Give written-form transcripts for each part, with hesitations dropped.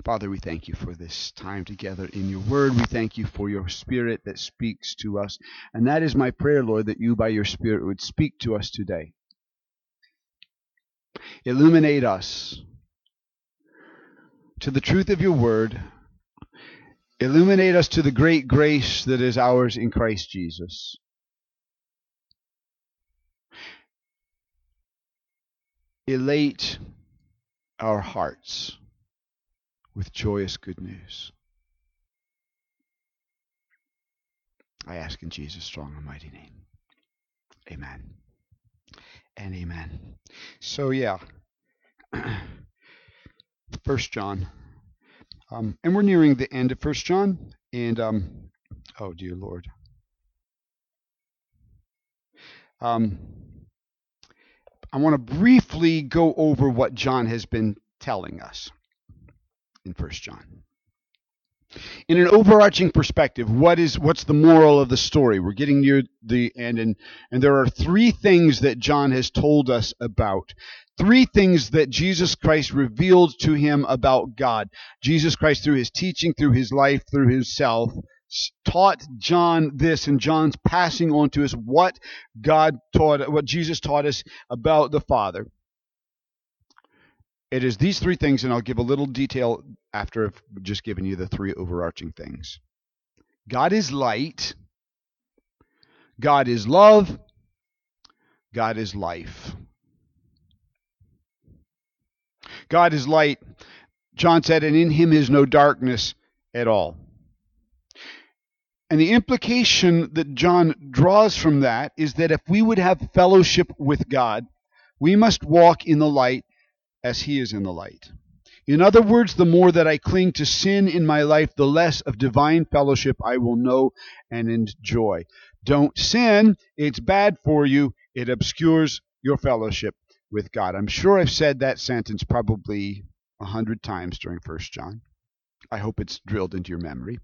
Father, we thank you for this time together in your word. We thank you for your Spirit that speaks to us. And that is my prayer, Lord, that you by your Spirit would speak to us today. Illuminate us to the truth of your word. Illuminate us to the great grace that is ours in Christ Jesus. Elate our hearts with joyous good news. I ask in Jesus' strong and mighty name. Amen. And amen. So yeah, 1 John. And we're nearing the end of 1 John. And, oh dear Lord. I want to briefly go over what John has been telling us in 1 John. In an overarching perspective, what's the moral of the story? We're getting near the end, and there are three things that John has told us about. Three things that Jesus Christ revealed to him about God. Jesus Christ, through his teaching, through his life, through himself, taught John this, and John's passing on to us what Jesus taught us about the Father. It is these three things, and I'll give a little detail after I've just given you the three overarching things. God is light. God is love. God is life. God is light. John said, and in him is no darkness at all. And the implication that John draws from that is that if we would have fellowship with God, we must walk in the light as he is in the light. In other words, the more that I cling to sin in my life, the less of divine fellowship I will know and enjoy. Don't sin. It's bad for you. It obscures your fellowship with God. I'm sure I've said that sentence probably 100 times during 1 John. I hope it's drilled into your memory.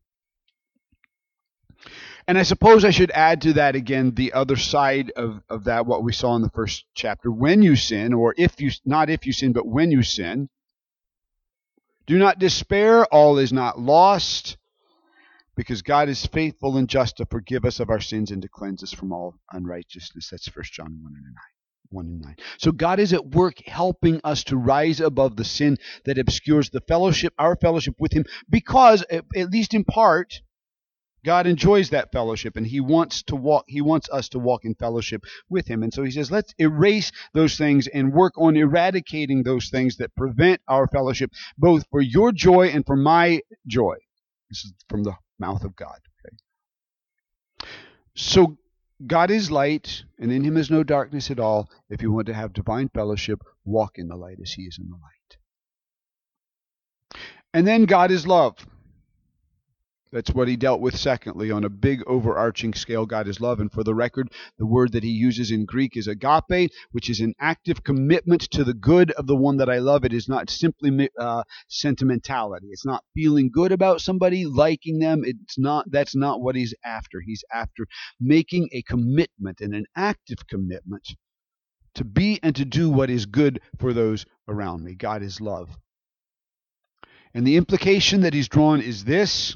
And I suppose I should add to that again the other side of that, what we saw in the first chapter. When you sin, or not if you sin, but when you sin, do not despair. All is not lost, because God is faithful and just to forgive us of our sins and to cleanse us from all unrighteousness. That's 1 John 1 and 9. So God is at work helping us to rise above the sin that obscures our fellowship with him, because, at least in part, God enjoys that fellowship, and he wants us to walk in fellowship with him. And so he says, let's erase those things and work on eradicating those things that prevent our fellowship, both for your joy and for my joy. This is from the mouth of God. Okay? So God is light, and in him is no darkness at all. If you want to have divine fellowship, walk in the light as he is in the light. And then God is love. That's what he dealt with secondly on a big overarching scale. God is love. And for the record, the word that he uses in Greek is agape, which is an active commitment to the good of the one that I love. It is not simply sentimentality. It's not feeling good about somebody, liking them. That's not what he's after. He's after making a commitment, and an active commitment to be and to do what is good for those around me. God is love. And the implication that he's drawn is this.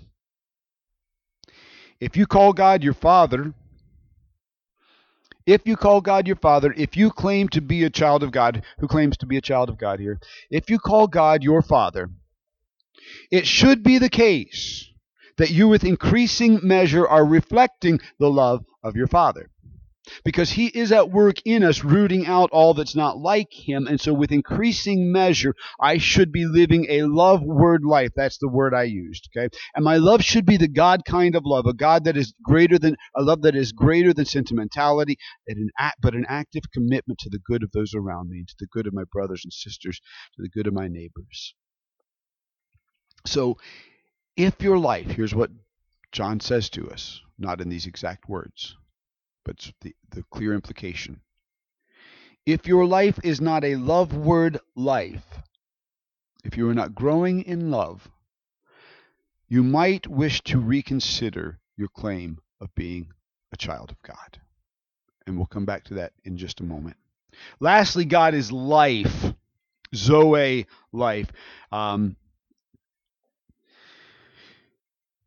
If you call God your Father, if you claim to be a child of God, who claims to be a child of God here, if you call God your Father, it should be the case that you with increasing measure are reflecting the love of your Father. Because he is at work in us, rooting out all that's not like him. And so with increasing measure, I should be living a love word life. That's the word I used. Okay. And my love should be the God kind of love, a love that is greater than sentimentality, but an active commitment to the good of those around me, to the good of my brothers and sisters, to the good of my neighbors. So if your life, here's what John says to us, not in these exact words, but the clear implication. If your life is not a love word life, if you are not growing in love, you might wish to reconsider your claim of being a child of God. And we'll come back to that in just a moment. Lastly, God is life. Zoe, life.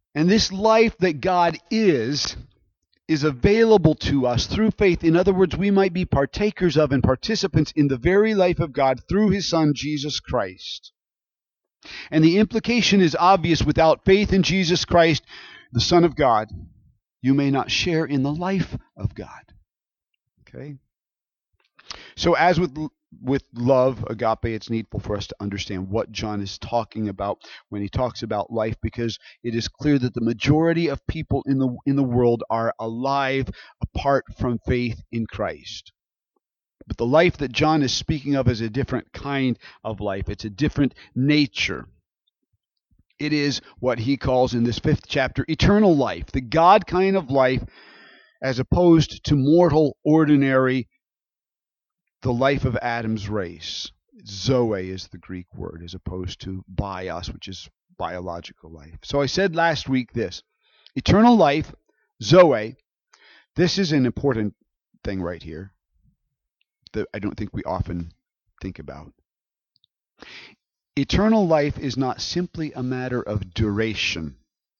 And this life that God is available to us through faith. In other words, we might be partakers of and participants in the very life of God through his Son, Jesus Christ. And the implication is obvious: without faith in Jesus Christ, the Son of God, you may not share in the life of God. Okay? So as with love, agape, it's needful for us to understand what John is talking about when he talks about life, because it is clear that the majority of people in the world are alive apart from faith in Christ. But the life that John is speaking of is a different kind of life. It's a different nature. It is what he calls in this 5th chapter eternal life, the God kind of life, as opposed to mortal, ordinary, the life of Adam's race. Zoe is the Greek word, as opposed to bios, which is biological life. So I said last week this: eternal life, Zoe. This is an important thing right here that I don't think we often think about. Eternal life is not simply a matter of duration.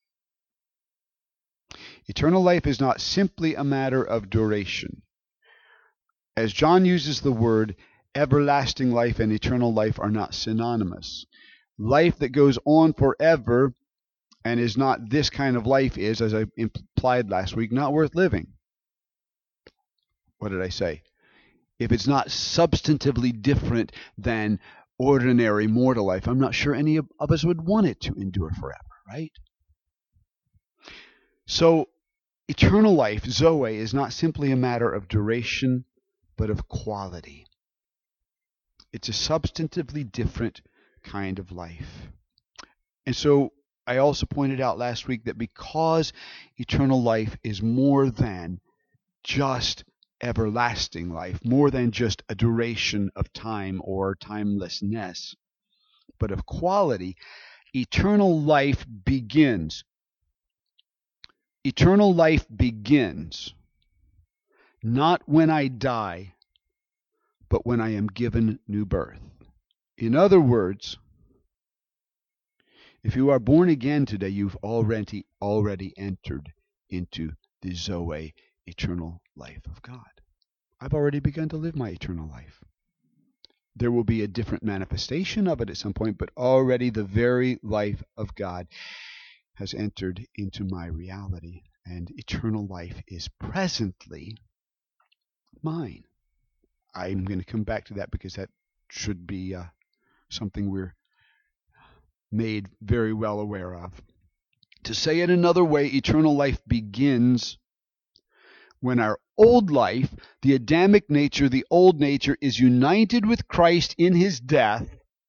Eternal life is not simply a matter of duration. As John uses the word, everlasting life and eternal life are not synonymous. Life that goes on forever and is not this kind of life is, as I implied last week, not worth living. What did I say? If it's not substantively different than ordinary mortal life, I'm not sure any of us would want it to endure forever, right? So, eternal life, Zoe, is not simply a matter of duration, but of quality. It's a substantively different kind of life. And so, I also pointed out last week that because eternal life is more than just everlasting life, more than just a duration of time or timelessness, but of quality, eternal life begins. Eternal life begins not when I die, but when I am given new birth. In other words, if you are born again today, you've already entered into the Zoe, eternal life of God. I've already begun to live my eternal life. There will be a different manifestation of it at some point, but already the very life of God has entered into my reality, and eternal life is presently mine. I'm going to come back to that because that should be something we're made very well aware of. To say it another way, eternal life begins when our old life, the Adamic nature, the old nature, is united with Christ in his death.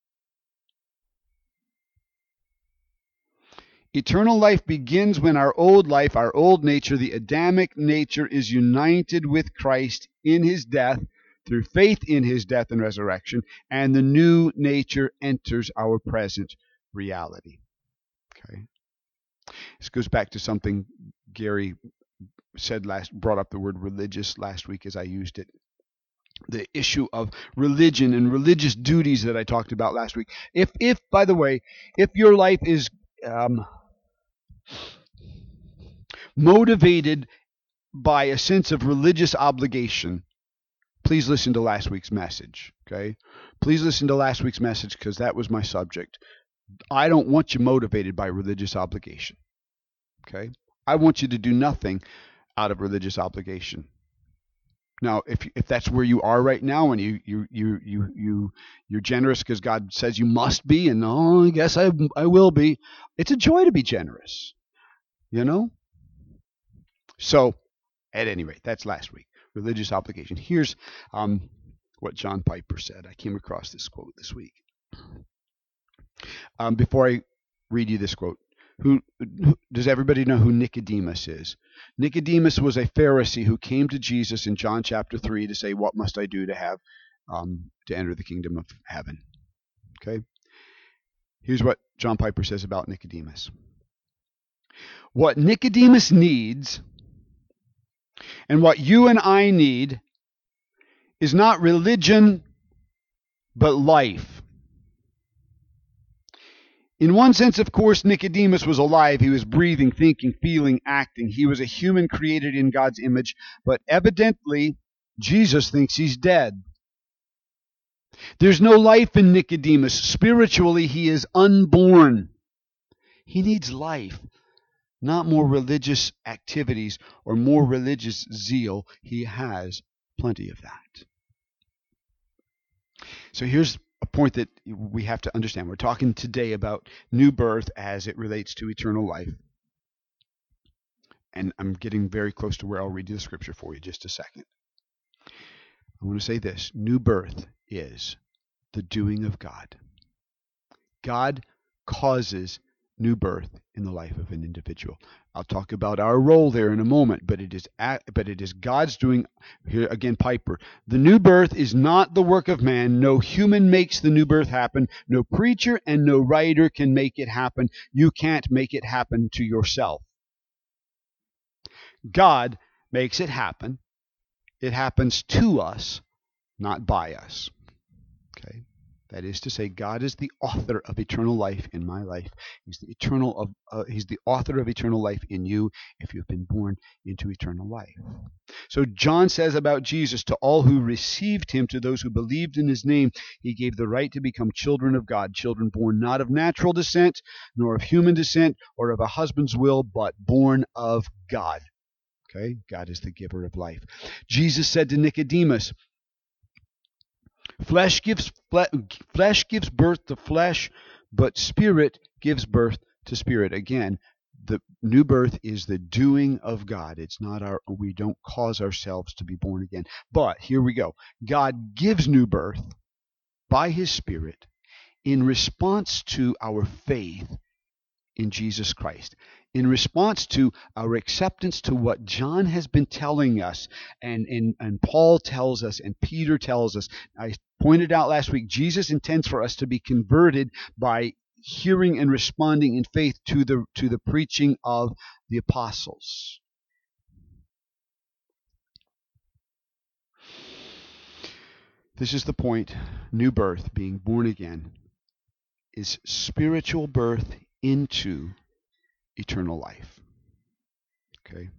Eternal life begins when our old life, our old nature, the Adamic nature, is united with Christ in his death, through faith in his death and resurrection, and the new nature enters our present reality. Okay. This goes back to something Gary said brought up the word religious last week as I used it. The issue of religion and religious duties that I talked about last week. If by the way, if your life is motivated by a sense of religious obligation, please listen to last week's message. Okay? Please listen to last week's message because that was my subject. I don't want you motivated by religious obligation. Okay? I want you to do nothing out of religious obligation. Now, if that's where you are right now, and you're generous because God says you must be, and I guess I will be. It's a joy to be generous, you know. So, at any rate, that's last week. Religious obligation. Here's what John Piper said. I came across this quote this week. Before I read you this quote, who does everybody know who Nicodemus is? Nicodemus was a Pharisee who came to Jesus in John chapter 3 to say, "What must I do to have to enter the kingdom of heaven?" Okay. Here's what John Piper says about Nicodemus. What Nicodemus needs, and what you and I need, is not religion, but life. In one sense, of course, Nicodemus was alive. He was breathing, thinking, feeling, acting. He was a human created in God's image, but evidently, Jesus thinks he's dead. There's no life in Nicodemus. Spiritually, he is unborn. He needs life, not more religious activities or more religious zeal. He has plenty of that. So here's a point that we have to understand. We're talking today about new birth as it relates to eternal life. And I'm getting very close to where I'll read you the scripture for you just a second. I want to say this. New birth is the doing of God. God causes new birth in the life of an individual. I'll talk about our role there in a moment, but it is God's doing. Here again, Piper. The new birth is not the work of man. No human makes the new birth happen. No preacher and no writer can make it happen. You can't make it happen to yourself. God makes it happen. It happens to us, not by us. Okay? That is to say, God is the author of eternal life in my life. He's the author of eternal life in you if you've been born into eternal life. So John says about Jesus, to all who received him, to those who believed in his name, he gave the right to become children of God, children born not of natural descent, nor of human descent, or of a husband's will, but born of God. Okay? God is the giver of life. Jesus said to Nicodemus, Flesh gives birth to flesh, but spirit gives birth to spirit. Again, the new birth is the doing of God. It's not we don't cause ourselves to be born again. But here we go. God gives new birth by his Spirit in response to our faith in Jesus Christ, in response to our acceptance to what John has been telling us, and Paul tells us, and Peter tells us. I pointed out last week, Jesus intends for us to be converted by hearing and responding in faith to the preaching of the apostles. This is the point. New birth, being born again, is spiritual birth into eternal life. Okay?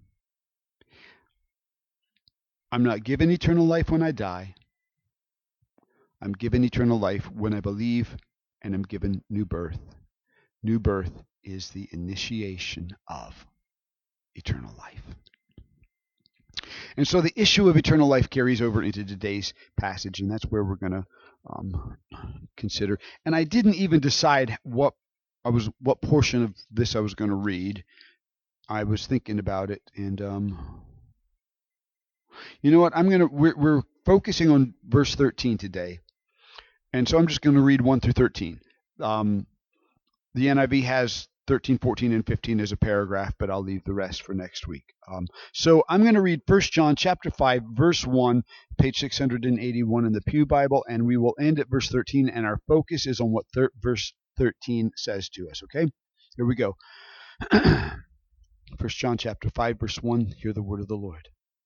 I'm not given eternal life when I die. I'm given eternal life when I believe, and I'm given new birth. New birth is the initiation of eternal life. And so the issue of eternal life carries over into today's passage, and that's where we're going to consider. And I didn't even decide what portion of this I was going to read. I was thinking about it, and you know what? We're focusing on verse 13 today, and so I'm just going to read 1 through 13. The NIV has 13, 14, and 15 as a paragraph, but I'll leave the rest for next week. So I'm going to read 1 John chapter 5, verse 1, page 681 in the Pew Bible, and we will end at verse 13, and our focus is on what verse 13 says to us, okay? Here we go. 1 John chapter 5, verse 1, hear the word of the Lord.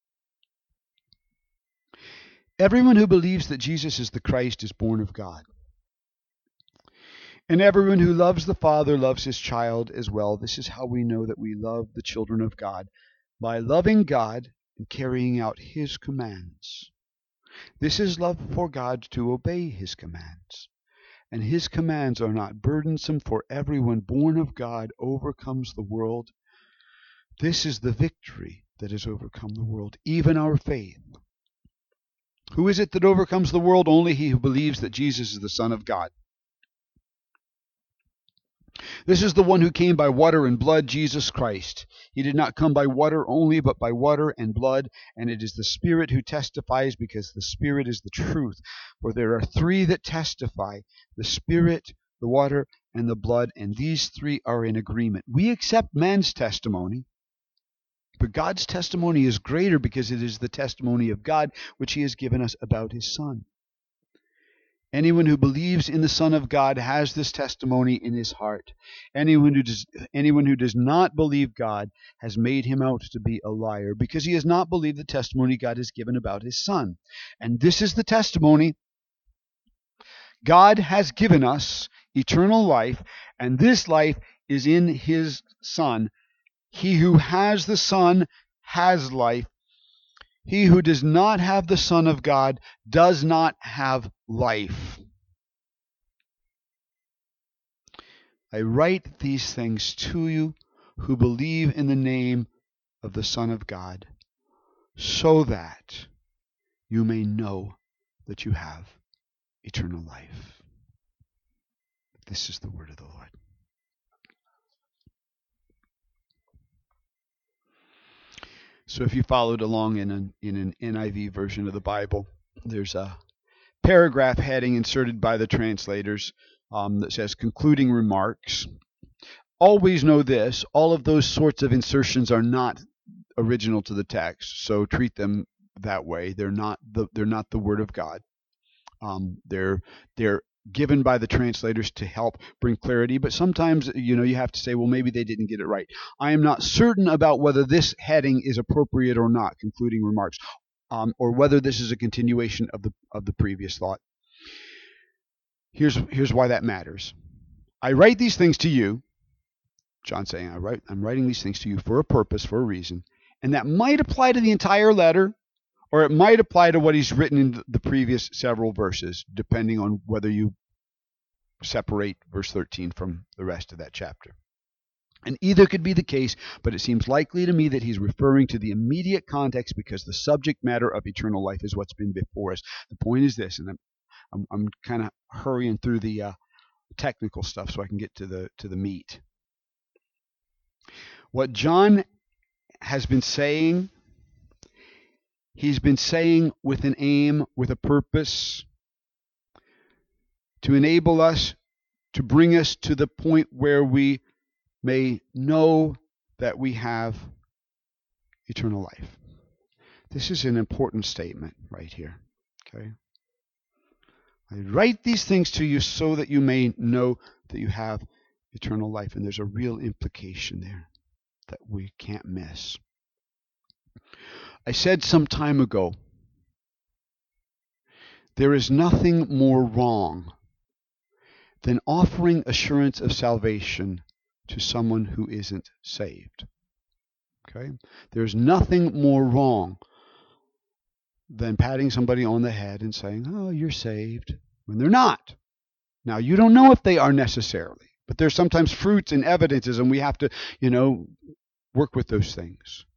Everyone who believes that Jesus is the Christ is born of God. And everyone who loves the Father loves his child as well. This is how we know that we love the children of God, by loving God and carrying out his commands. This is love for God, to obey his commands. And his commands are not burdensome, for everyone born of God overcomes the world. This is the victory that has overcome the world, even our faith. Who is it that overcomes the world? Only he who believes that Jesus is the Son of God. This is the one who came by water and blood, Jesus Christ. He did not come by water only, but by water and blood. And it is the Spirit who testifies, because the Spirit is the truth. For there are three that testify, the Spirit, the water, and the blood, and these three are in agreement. We accept man's testimony, but God's testimony is greater, because it is the testimony of God, which he has given us about his Son. Anyone who believes in the Son of God has this testimony in his heart. Anyone who does not believe God has made him out to be a liar, because he has not believed the testimony God has given about his Son. And this is the testimony God has given us eternal life, and this life is in his Son. He who has the Son has life. He who does not have the Son of God does not have life. I write these things to you who believe in the name of the Son of God, so that you may know that you have eternal life. This is the word of the Lord. So if you followed along in an NIV version of the Bible, there's a paragraph heading inserted by the translators that says concluding remarks. Always know this, all of those sorts of insertions are not original to the text, so treat them that way. They're not the word of God. They're given by the translators to help bring clarity, but sometimes you have to say, well, maybe they didn't get it right. I am not certain about whether this heading is appropriate or not, concluding remarks, or whether this is a continuation of the previous thought. Here's why that matters. I write these things to you, John saying, I'm writing these things to you for a purpose, for a reason, and that might apply to the entire letter, or it might apply to what he's written in the previous several verses, depending on whether you separate verse 13 from the rest of that chapter. And either could be the case, but it seems likely to me that he's referring to the immediate context because the subject matter of eternal life is what's been before us. The point is this, and I'm kind of hurrying through the technical stuff so I can get to the meat. What John has been saying, he's been saying with an aim, with a purpose, to enable us, to bring us to the point where we may know that we have eternal life. This is an important statement right here. Okay? I write these things to you so that you may know that you have eternal life. And there's a real implication there that we can't miss. I said some time ago, there is nothing more wrong than offering assurance of salvation to someone who isn't saved. Okay? There's nothing more wrong than patting somebody on the head and saying, oh, you're saved, when they're not. Now, you don't know if they are necessarily, but there's sometimes fruits and evidences, and we have to, work with those things.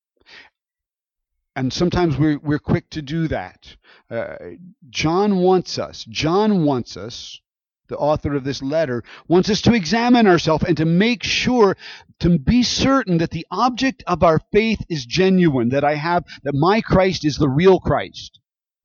And sometimes we're quick to do that. John wants us, the author of this letter, wants us to examine ourselves and to make sure, to be certain that the object of our faith is genuine, that my Christ is the real Christ.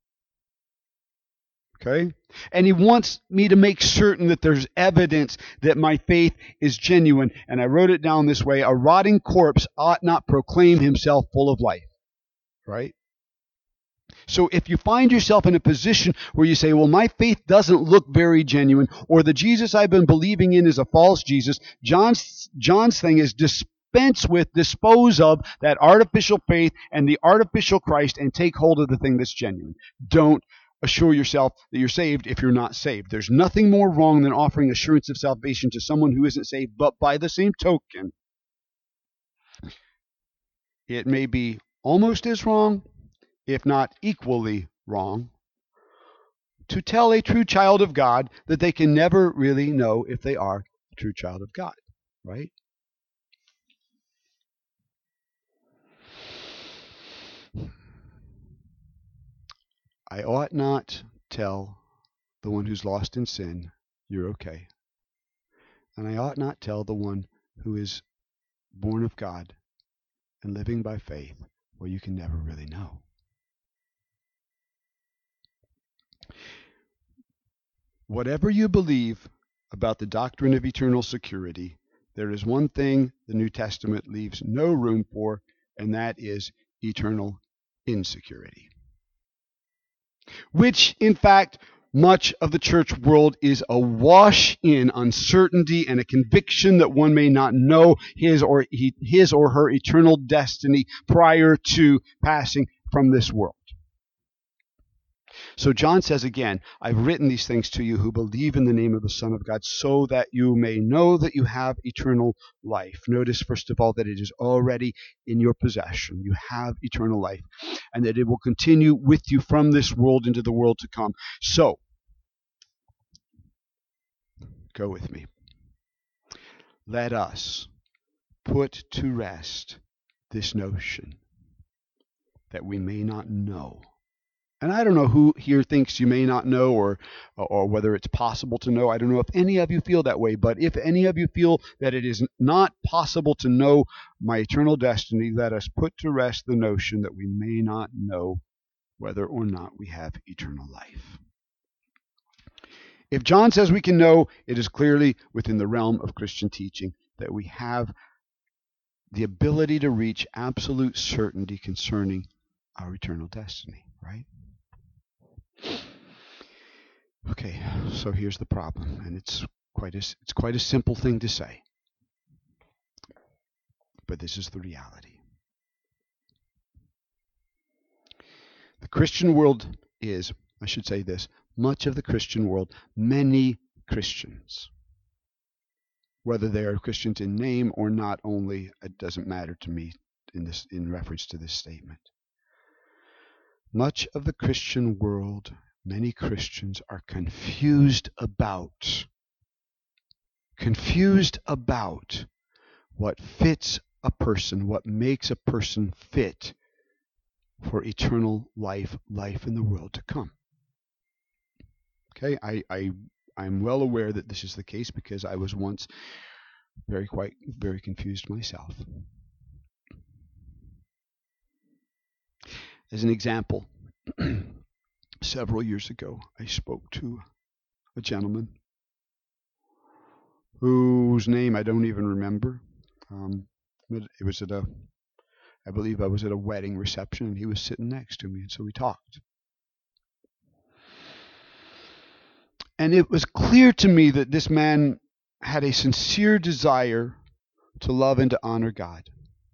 Okay? And he wants me to make certain that there's evidence that my faith is genuine. And I wrote it down this way: a rotting corpse ought not proclaim himself full of life. Right? So if you find yourself in a position where you say, well, my faith doesn't look very genuine, or the Jesus I've been believing in is a false Jesus, John's thing is dispose of that artificial faith and the artificial Christ and take hold of the thing that's genuine. Don't assure yourself that you're saved if you're not saved. There's nothing more wrong than offering assurance of salvation to someone who isn't saved, but by the same token, it may be almost as wrong, if not equally wrong, to tell a true child of God that they can never really know if they are a true child of God, right? I ought not tell the one who's lost in sin, you're okay. And I ought not tell the one who is born of God and living by faith, well, you can never really know. Whatever you believe about the doctrine of eternal security, there is one thing the New Testament leaves no room for, and that is eternal insecurity. Which, in fact, much of the church world is awash in uncertainty and a conviction that one may not know his or her eternal destiny prior to passing from this world. So John says again, I've written these things to you who believe in the name of the Son of God, so that you may know that you have eternal life. Notice, first of all, that it is already in your possession. You have eternal life, and that it will continue with you from this world into the world to come. So, go with me. Let us put to rest this notion that we may not know. And I don't know who here thinks you may not know, or whether it's possible to know. I don't know if any of you feel that way, but if any of you feel that it is not possible to know my eternal destiny, let us put to rest the notion that we may not know whether or not we have eternal life. If John says we can know, it is clearly within the realm of Christian teaching that we have the ability to reach absolute certainty concerning our eternal destiny, right? Okay, so here's the problem, and it's quite a simple thing to say, but this is the reality. The Christian world is, I should say this, much of the Christian world, many Christians, whether they are Christians in name or not only, it doesn't matter to me in reference to this statement. Much of the Christian world, many Christians are confused about what fits a person, what makes a person fit for eternal life in the world to come. Okay, I'm well aware that this is the case because I was once very confused myself. As an example, several years ago, I spoke to a gentleman whose name I don't even remember. It was I believe I was at a wedding reception, and he was sitting next to me, and so we talked. And it was clear to me that this man had a sincere desire to love and to honor God.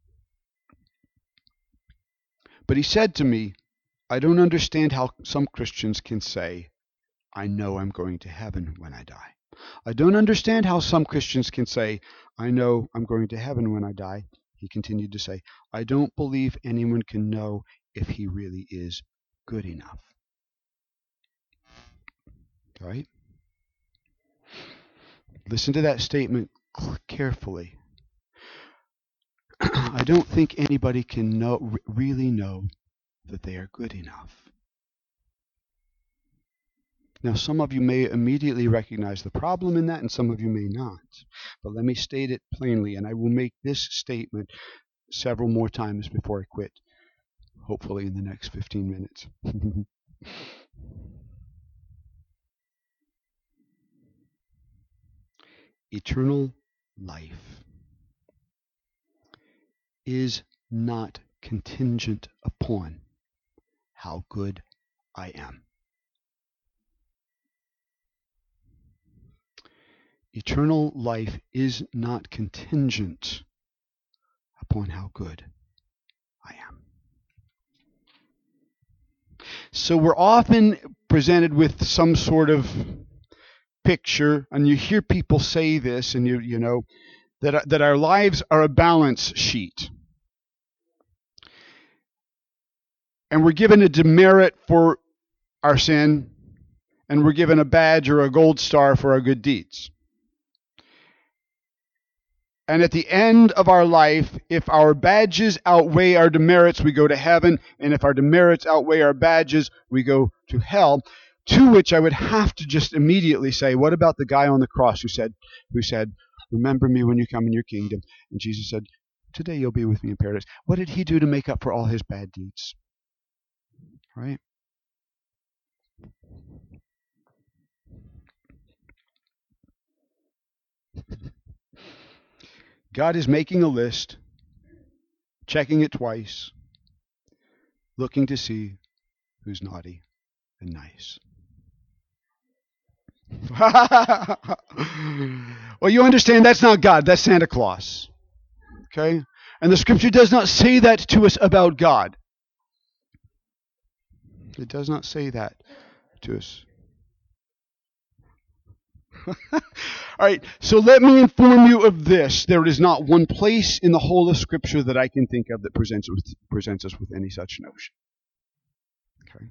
But he said to me, I don't understand how some Christians can say, I know I'm going to heaven when I die. I don't understand how some Christians can say, I know I'm going to heaven when I die. He continued to say, I don't believe anyone can know if he really is good enough. All right? Listen to that statement carefully. I don't think anybody can really know that they are good enough. Now, some of you may immediately recognize the problem in that, and some of you may not. But let me state it plainly, and I will make this statement several more times before I quit, hopefully in the next 15 minutes. Eternal life is not contingent upon how good I am. Eternal life is not contingent upon how good I am. So we're often presented with some sort of picture, and you hear people say this, and you know that our lives are a balance sheet. And we're given a demerit for our sin, and we're given a badge or a gold star for our good deeds. And at the end of our life, if our badges outweigh our demerits, we go to heaven. And if our demerits outweigh our badges, we go to hell. To which I would have to just immediately say, what about the guy on the cross who said, remember me when you come in your kingdom? And Jesus said, today you'll be with me in paradise. What did he do to make up for all his bad deeds? Right? God is making a list, checking it twice, looking to see who's naughty and nice. Well, you understand that's not God, that's Santa Claus. Okay? And the scripture does not say that to us about God. It does not say that to us. All right, so let me inform you of this. There is not one place in the whole of Scripture that I can think of that presents us with any such notion. Okay.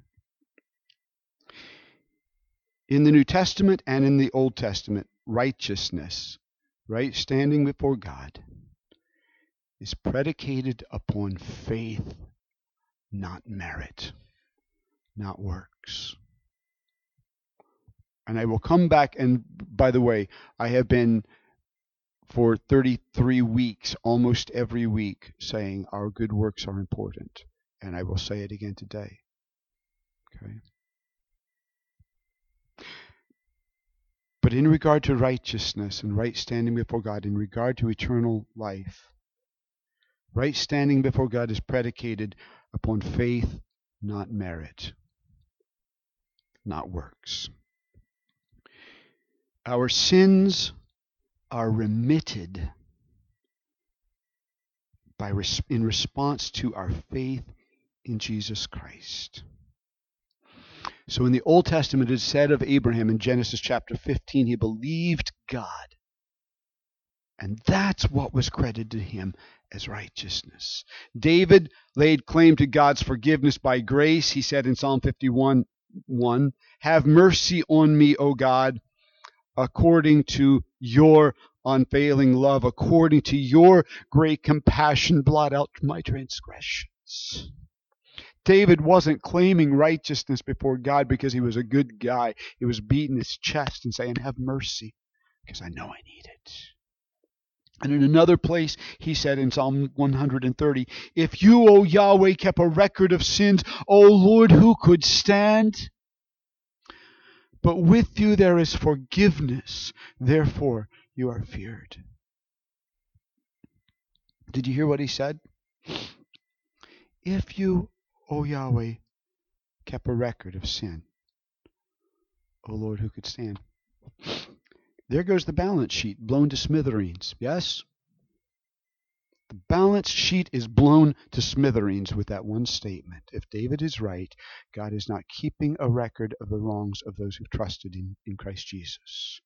In the New Testament and in the Old Testament, righteousness, right standing before God, is predicated upon faith, not merit, not works. And I will come back, and by the way, I have been for 33 weeks, almost every week, saying our good works are important. And I will say it again today. Okay. But in regard to righteousness and right standing before God, in regard to eternal life, right standing before God is predicated upon faith, not merit, not works. Our sins are remitted in response to our faith in Jesus Christ. So in the Old Testament, it is said of Abraham in Genesis chapter 15, he believed God. And that's what was credited to him as righteousness. David laid claim to God's forgiveness by grace. He said in Psalm 51:1, "Have mercy on me, O God, according to your unfailing love, according to your great compassion, blot out my transgressions." David wasn't claiming righteousness before God because he was a good guy. He was beating his chest and saying, "Have mercy, because I know I need it." And in another place, he said in Psalm 130, "If you, O Yahweh, kept a record of sins, O Lord, who could stand? But with you there is forgiveness, therefore you are feared." Did you hear what he said? If you, O Yahweh, kept a record of sin, O Lord, who could stand? There goes the balance sheet, blown to smithereens. Yes? The balance sheet is blown to smithereens with that one statement. If David is right, God is not keeping a record of the wrongs of those who've trusted in Christ Jesus.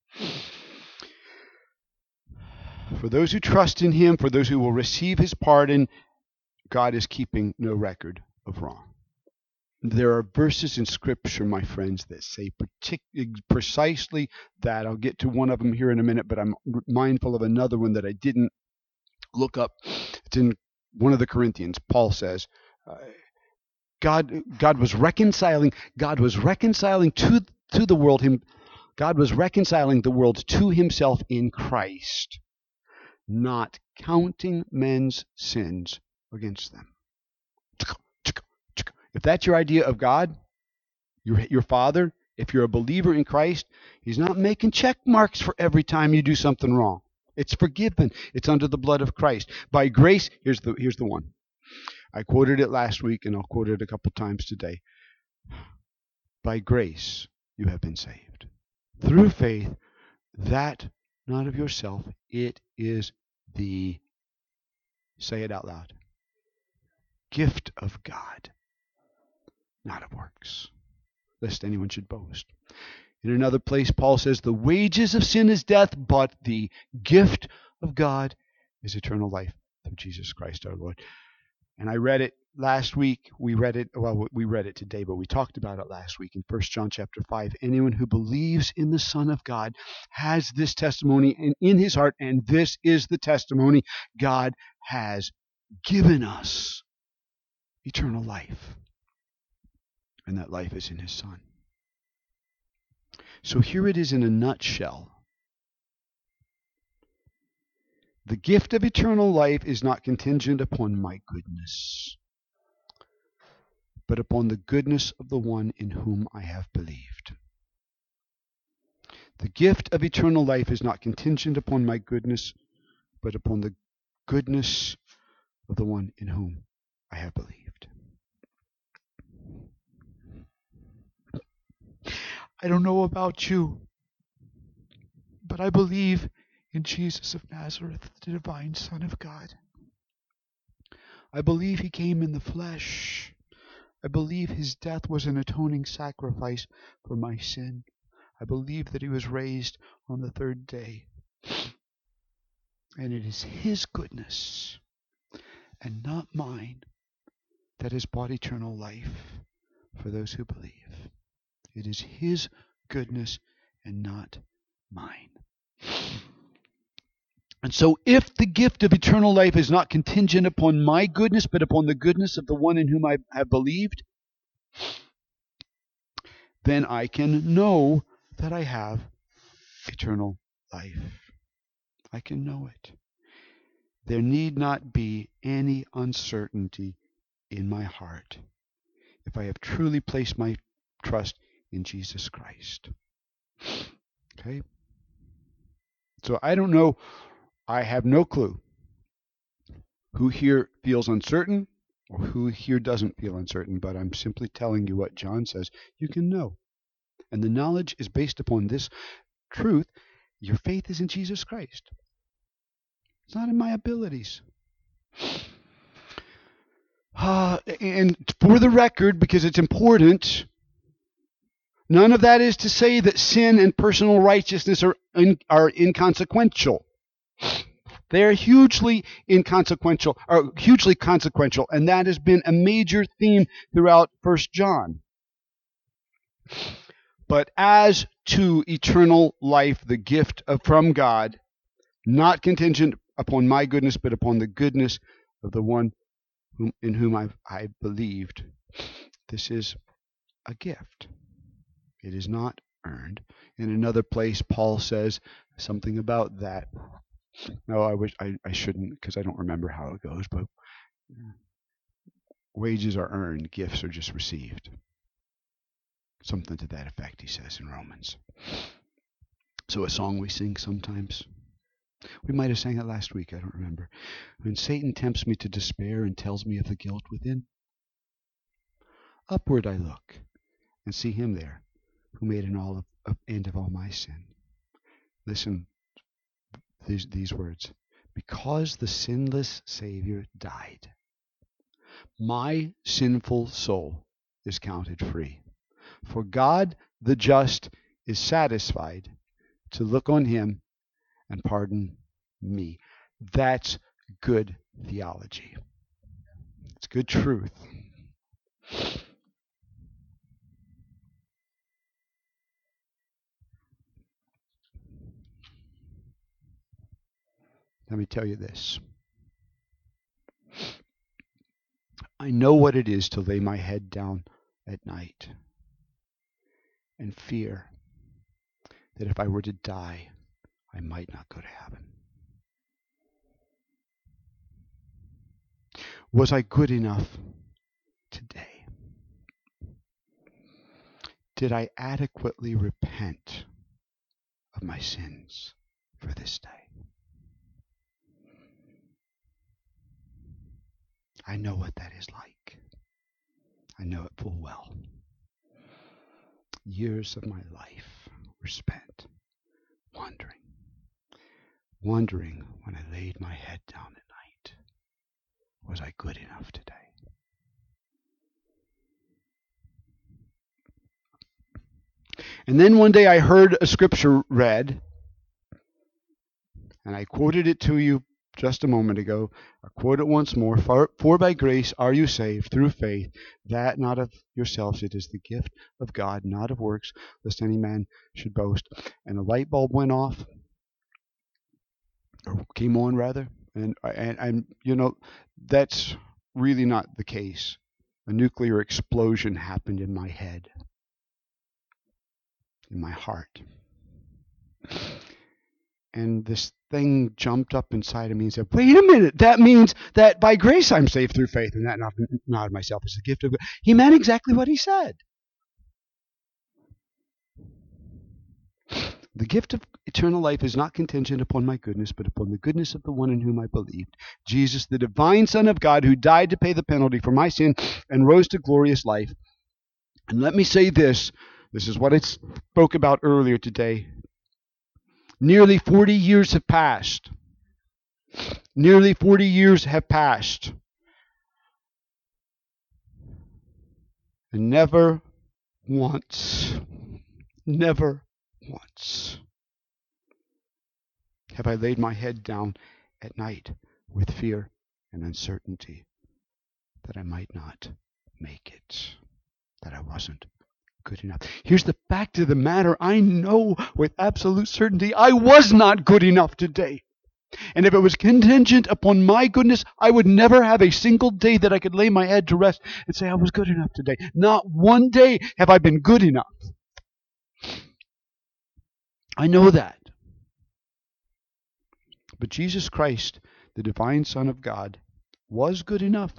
For those who trust in him, for those who will receive his pardon, God is keeping no record of wrong. There are verses in Scripture, my friends, that say precisely that. I'll get to one of them here in a minute, but I'm mindful of another one that I didn't look up. It's in one of the Corinthians. Paul says, God was reconciling to the world. God was reconciling the world to himself in Christ, not counting men's sins against them. If that's your idea of God, your Father, if you're a believer in Christ, he's not making check marks for every time you do something wrong. It's forgiven. It's under the blood of Christ. By grace, here's the one. I quoted it last week, and I'll quote it a couple times today. By grace, you have been saved. Through faith, that not of yourself, it is the, say it out loud, gift of God, not of works, lest anyone should boast. In another place, Paul says, the wages of sin is death, but the gift of God is eternal life through Jesus Christ our Lord. And I read it last week. We read it today, but we talked about it last week in 1 John chapter 5. Anyone who believes in the Son of God has this testimony in his heart, and this is the testimony: God has given us eternal life, and that life is in his Son. So here it is in a nutshell. The gift of eternal life is not contingent upon my goodness, but upon the goodness of the one in whom I have believed. The gift of eternal life is not contingent upon my goodness, but upon the goodness of the one in whom I have believed. I don't know about you, but I believe in Jesus of Nazareth, the divine Son of God. I believe he came in the flesh. I believe his death was an atoning sacrifice for my sin. I believe that he was raised on the third day. And it is his goodness and not mine that has brought eternal life for those who believe. It is his goodness and not mine. And so if the gift of eternal life is not contingent upon my goodness, but upon the goodness of the one in whom I have believed, then I can know that I have eternal life. I can know it. There need not be any uncertainty in my heart if I have truly placed my trust in Jesus Christ. Okay? So I don't know. I have no clue who here feels uncertain or who here doesn't feel uncertain, but I'm simply telling you what John says. You can know. And the knowledge is based upon this truth. Your faith is in Jesus Christ. It's not in my abilities. And for the record, because it's important, none of that is to say that sin and personal righteousness are inconsequential. They are hugely consequential, and that has been a major theme throughout 1 John. But as to eternal life, the gift from God, not contingent upon my goodness, but upon the goodness of the one in whom I believed, this is a gift. It is not earned. In another place, Paul says something about that. No, I shouldn't, because I don't remember how it goes, but wages are earned, gifts are just received. Something to that effect, he says in Romans. So a song we sing sometimes. We might have sang it last week, I don't remember. When Satan tempts me to despair and tells me of the guilt within, upward I look and see him there who made an end of all my sin. Listen, these words. Because the sinless Savior died, my sinful soul is counted free. For God the just is satisfied to look on him and pardon me. That's good theology. It's good truth. Let me tell you this. I know what it is to lay my head down at night and fear that if I were to die, I might not go to heaven. Was I good enough today? Did I adequately repent of my sins for this day? I know what that is like. I know it full well. Years of my life were spent wondering when I laid my head down at night, was I good enough today? And then one day I heard a scripture read, and I quoted it to you just a moment ago. I quote it once more. For by grace are you saved through faith, that not of yourselves, it is the gift of God, not of works, lest any man should boast. And a light bulb went off, or came on rather, and that's really not the case. A nuclear explosion happened in my head, in my heart. And this thing jumped up inside of me and said, wait a minute, that means that by grace I'm saved through faith, and that not of myself, is the gift of God. He meant exactly what he said. The gift of eternal life is not contingent upon my goodness, but upon the goodness of the one in whom I believed, Jesus, the divine Son of God, who died to pay the penalty for my sin and rose to glorious life. And let me say this is what I spoke about earlier today. Nearly 40 years have passed. Nearly 40 years have passed. And never once have I laid my head down at night with fear and uncertainty that I might not make it, that I wasn't good enough. Here's the fact of the matter. I know with absolute certainty I was not good enough today. And if it was contingent upon my goodness, I would never have a single day that I could lay my head to rest and say I was good enough today. Not one day have I been good enough. I know that. But Jesus Christ, the divine Son of God, was good enough,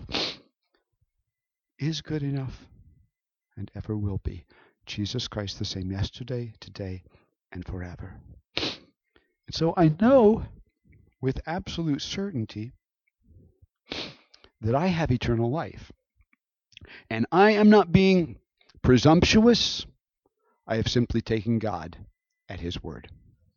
is good enough, and ever will be. Jesus Christ the same yesterday, today, and forever. And so I know with absolute certainty that I have eternal life. And I am not being presumptuous. I have simply taken God at His word.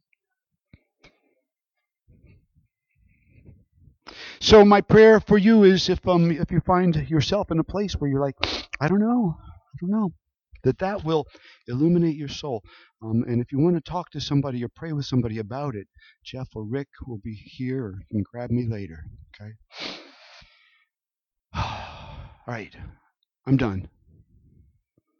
So my prayer for you is if you find yourself in a place where you're like, I don't know, that will illuminate your soul. And if you want to talk to somebody or pray with somebody about it, Jeff or Rick will be here, or you can grab me later. Okay. All right, I'm done.